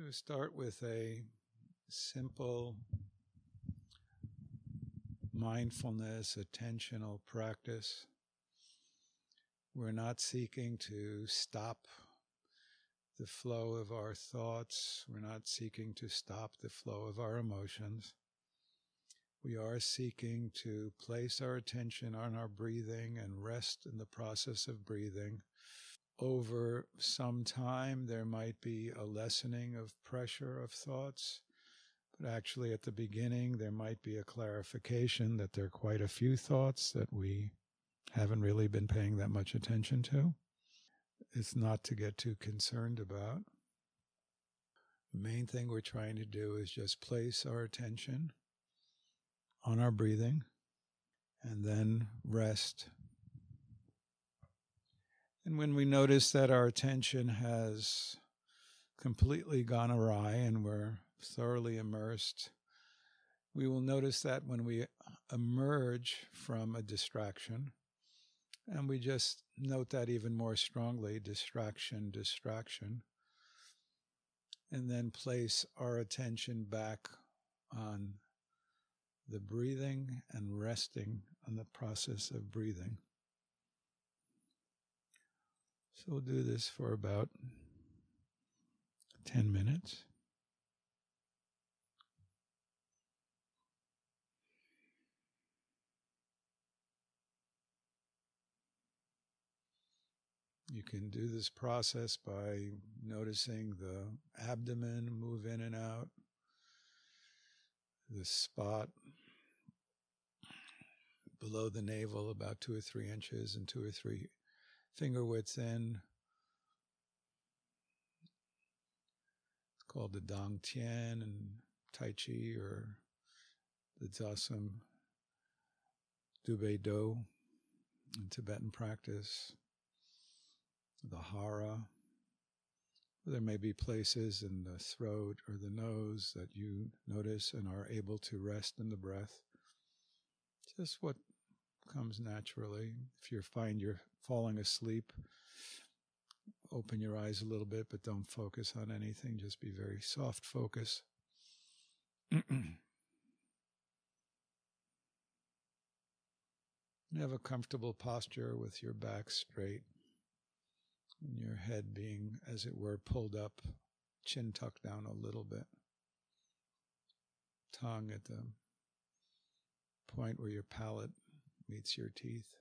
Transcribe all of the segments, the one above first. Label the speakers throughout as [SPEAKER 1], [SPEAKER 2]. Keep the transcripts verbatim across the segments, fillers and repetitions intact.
[SPEAKER 1] To start with a simple mindfulness, attentional practice. We're not seeking to stop the flow of our thoughts. We're not seeking to stop the flow of our emotions. We are seeking to place our attention on our breathing and rest in the process of breathing. Over some time, there might be a lessening of pressure of thoughts, but actually at the beginning, there might be a clarification that there are quite a few thoughts that we haven't really been paying that much attention to. It's not to get too concerned about. The main thing we're trying to do is just place our attention on our breathing and then rest. And when we notice that our attention has completely gone awry and we're thoroughly immersed, we will notice that when we emerge from a distraction, and we just note that even more strongly, distraction, distraction, and then place our attention back on the breathing and resting on the process of breathing. So we'll do this for about ten minutes. You can do this process by noticing the abdomen move in and out, the spot below the navel about two or three inches and two or three finger widths in. It's called the Dang Tien in Tai Chi, or the Dzasum Dube Do in Tibetan practice. The Hara. There may be places in the throat or the nose that you notice and are able to rest in the breath. Just what comes naturally. If you find you're falling asleep, open your eyes a little bit, but don't focus on anything. Just be very soft focus. Have a comfortable posture with your back straight and your head being, as it were, pulled up, chin tucked down a little bit. Tongue at the point where your palate meets your teeth.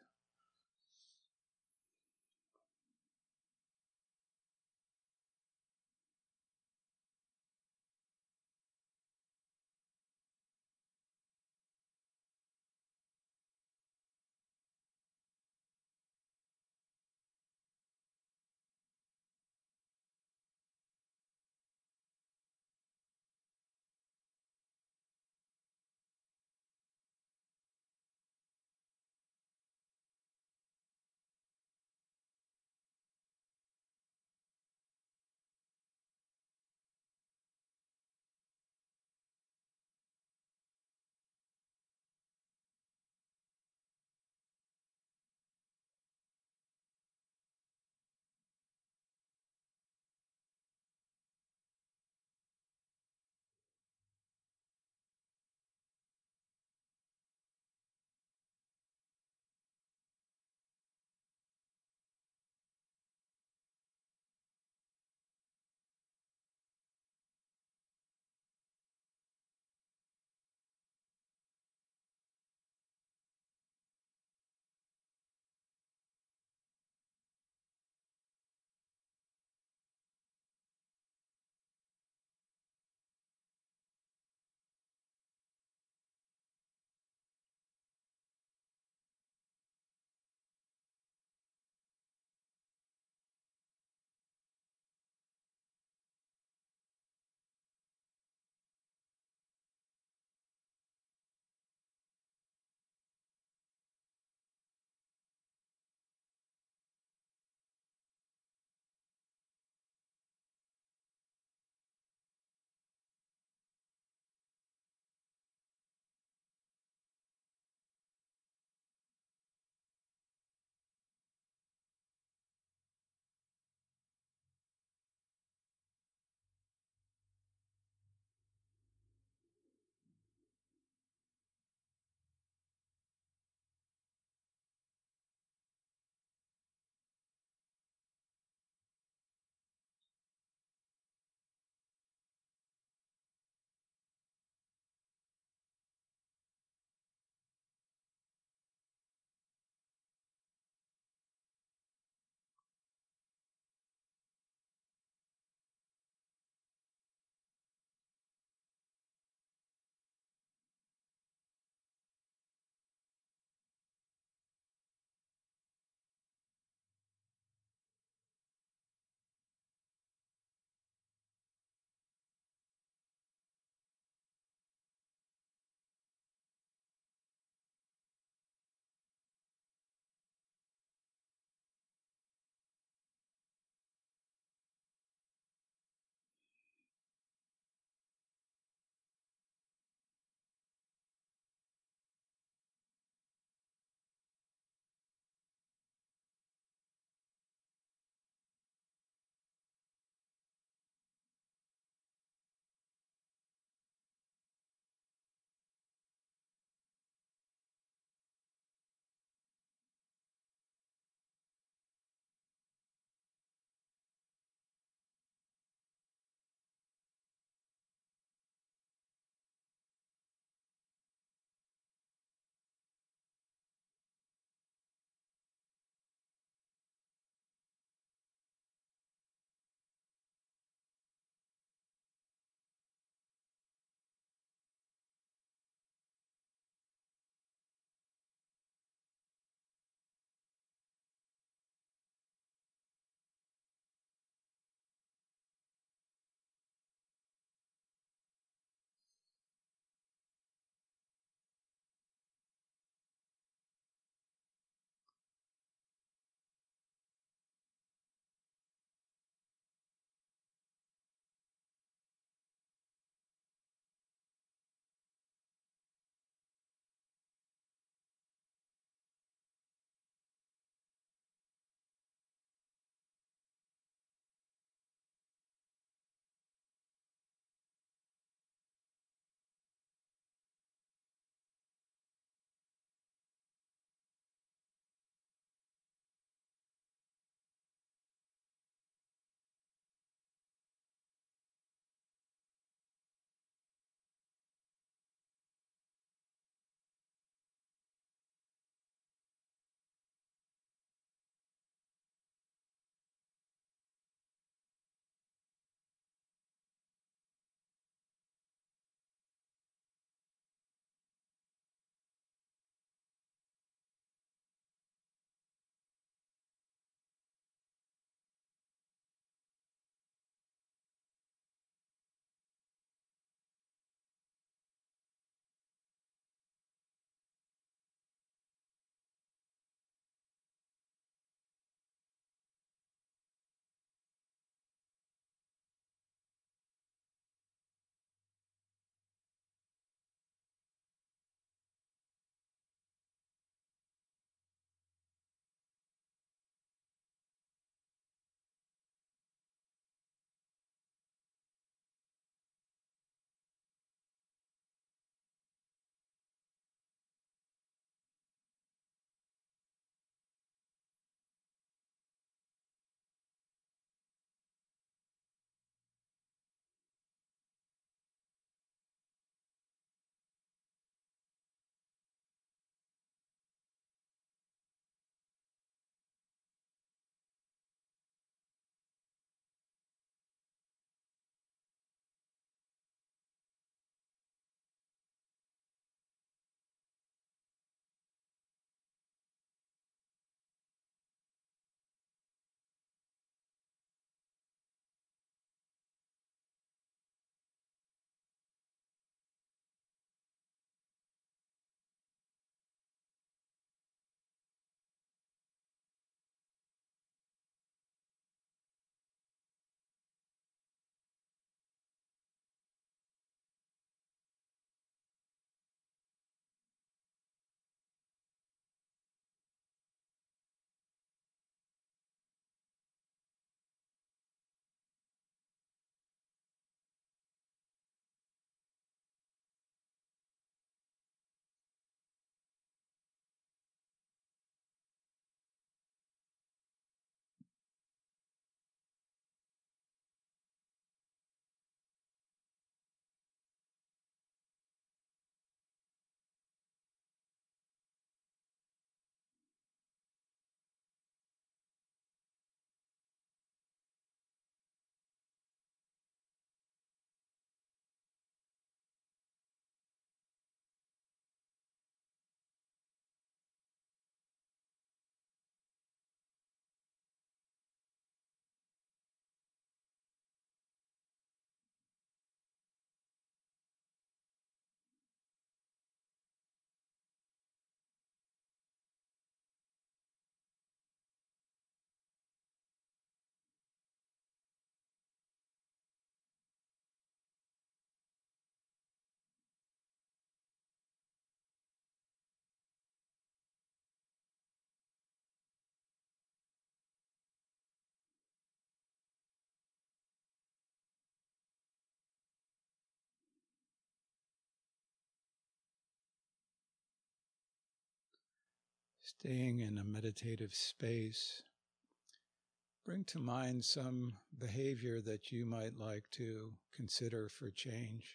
[SPEAKER 1] Staying in a meditative space, bring to mind some behavior that you might like to consider for change.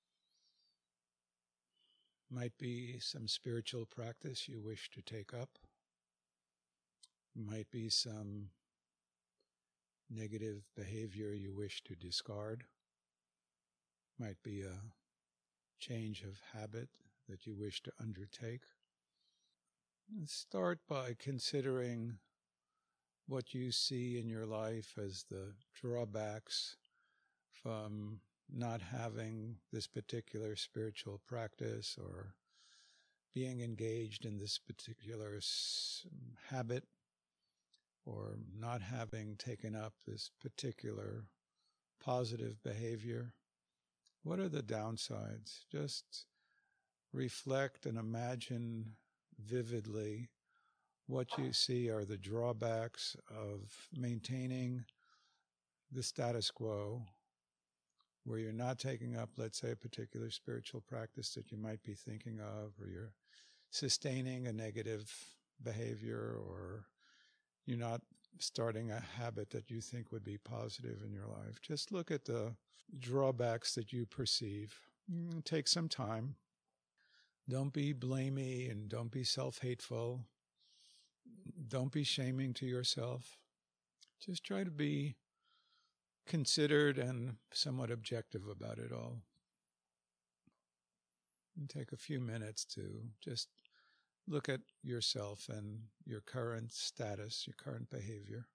[SPEAKER 1] Might be some spiritual practice you wish to take up. Might be some negative behavior you wish to discard. Might be a change of habit that you wish to undertake. Start by considering what you see in your life as the drawbacks from not having this particular spiritual practice or being engaged in this particular s- habit or not having taken up this particular positive behavior. What are the downsides? Just reflect and imagine vividly what you see are the drawbacks of maintaining the status quo, where you're not taking up, let's say, a particular spiritual practice that you might be thinking of, or you're sustaining a negative behavior, or you're not starting a habit that you think would be positive in your life. Just look at the drawbacks that you perceive. Take some time. Don't be blamey and don't be self-hateful. Don't be shaming to yourself. Just try to be considered and somewhat objective about it all. And take a few minutes to just look at yourself and your current status, your current behavior.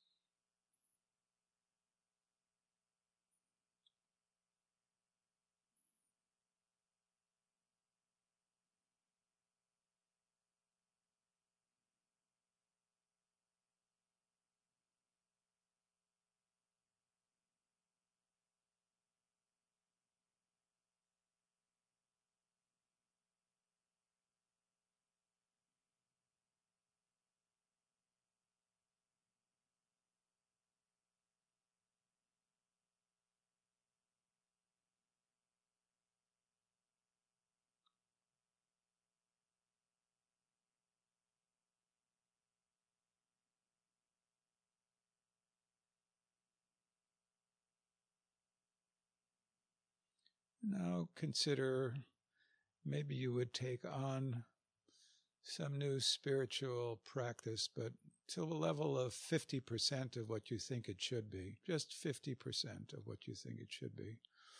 [SPEAKER 1] Now consider maybe you would take on some new spiritual practice, but to a level of fifty percent of what you think it should be. Just fifty percent of what you think it should be.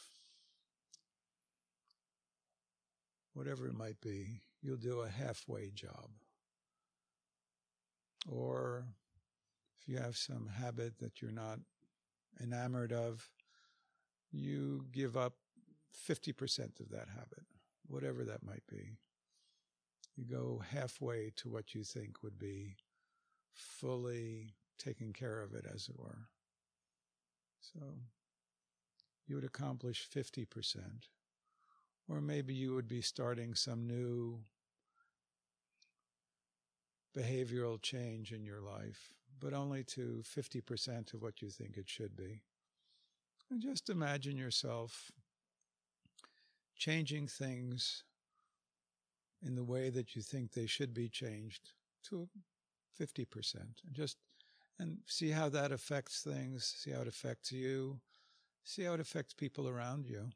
[SPEAKER 1] Whatever it might be, you'll do a halfway job. Or if you have some habit that you're not enamored of, you give up fifty percent of that habit, whatever that might be. You go halfway to what you think would be fully taking care of it, as it were. So you would accomplish fifty percent. Or maybe you would be starting some new behavioral change in your life, but only to fifty percent of what you think it should be. And just imagine yourself changing things in the way that you think they should be changed to fifty percent. And just and see how that affects things, see how it affects you, see how it affects people around you.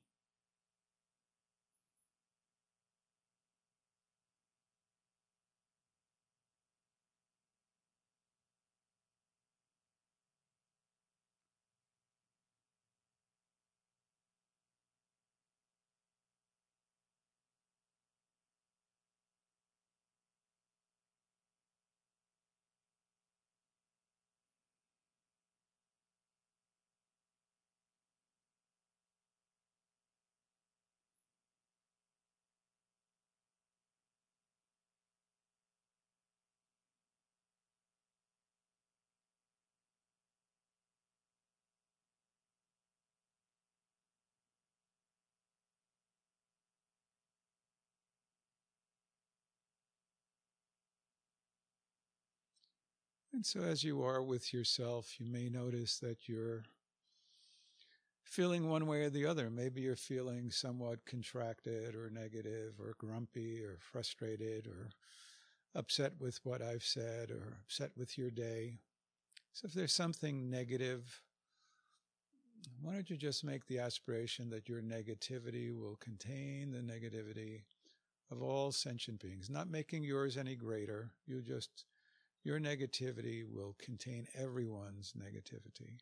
[SPEAKER 1] And so as you are with yourself, you may notice that you're feeling one way or the other. Maybe you're feeling somewhat contracted or negative or grumpy or frustrated or upset with what I've said or upset with your day. So if there's something negative, why don't you just make the aspiration that your negativity will contain the negativity of all sentient beings, not making yours any greater. You just, your negativity will contain everyone's negativity.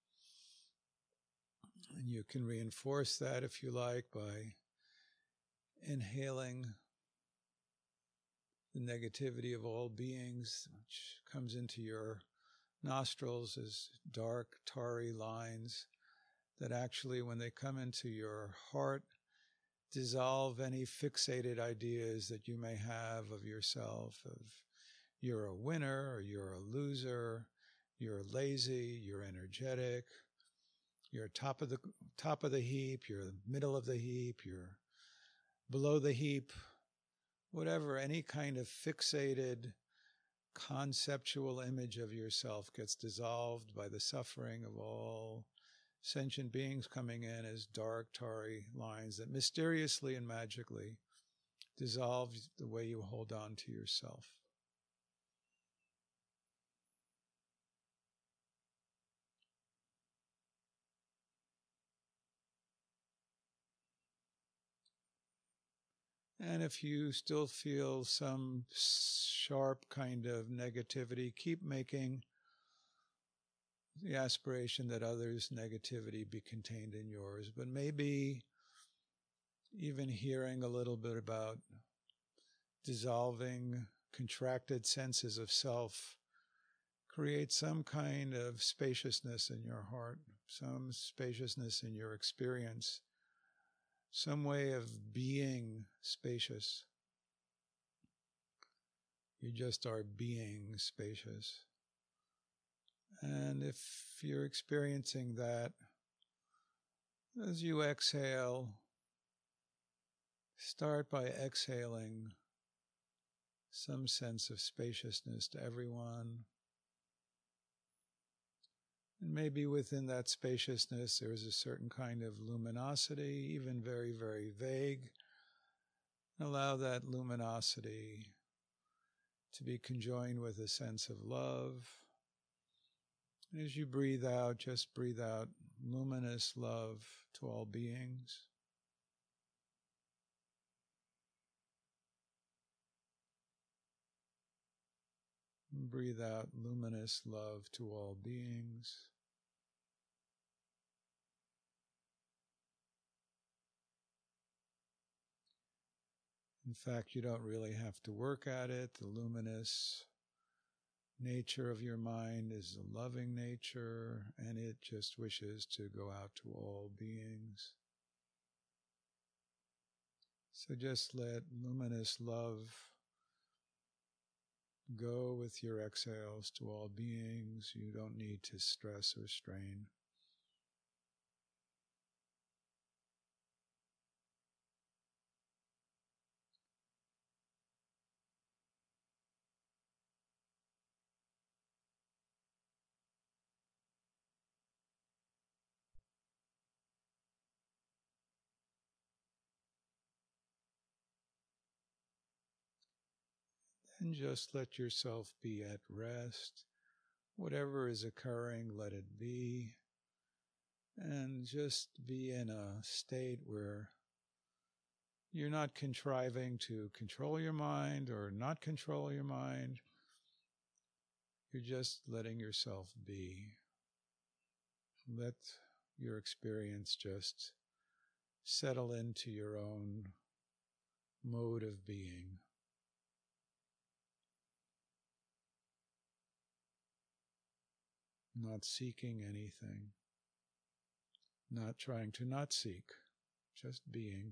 [SPEAKER 1] And you can reinforce that, if you like, by inhaling the negativity of all beings, which comes into your nostrils as dark, tarry lines that actually, when they come into your heart, dissolve any fixated ideas that you may have of yourself, of you're a winner or you're a loser, you're lazy, you're energetic, you're top of the top of the heap, you're middle of the heap, you're below the heap, whatever, any kind of fixated conceptual image of yourself gets dissolved by the suffering of all sentient beings coming in as dark, tarry lines that mysteriously and magically dissolve the way you hold on to yourself. And if you still feel some sharp kind of negativity, keep making the aspiration that others' negativity be contained in yours. But maybe even hearing a little bit about dissolving contracted senses of self creates some kind of spaciousness in your heart, some spaciousness in your experience, some way of being spacious. You just are being spacious. And if you're experiencing that, as you exhale, start by exhaling some sense of spaciousness to everyone. And maybe within that spaciousness, there is a certain kind of luminosity, even very, very vague. Allow that luminosity to be conjoined with a sense of love. And as you breathe out, just breathe out luminous love to all beings. Breathe out luminous love to all beings. In fact, you don't really have to work at it. The luminous nature of your mind is a loving nature, and it just wishes to go out to all beings. So just let luminous love go with your exhales to all beings. You don't need to stress or strain. And just let yourself be at rest. Whatever is occurring, let it be. And just be in a state where you're not contriving to control your mind or not control your mind. You're just letting yourself be. Let your experience just settle into your own mode of being. Not seeking anything, not trying to not seek, just being.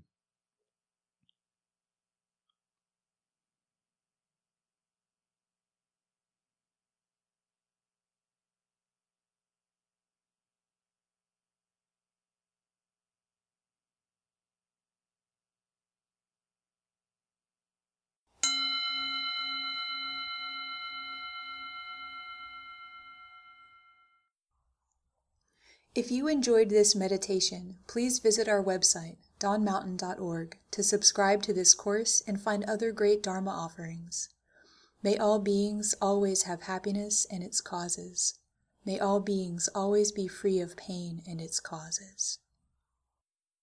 [SPEAKER 2] If you enjoyed this meditation, please visit our website, dawn mountain dot org, to subscribe to this course and find other great Dharma offerings. May all beings always have happiness and its causes. May all beings always be free of pain and its causes.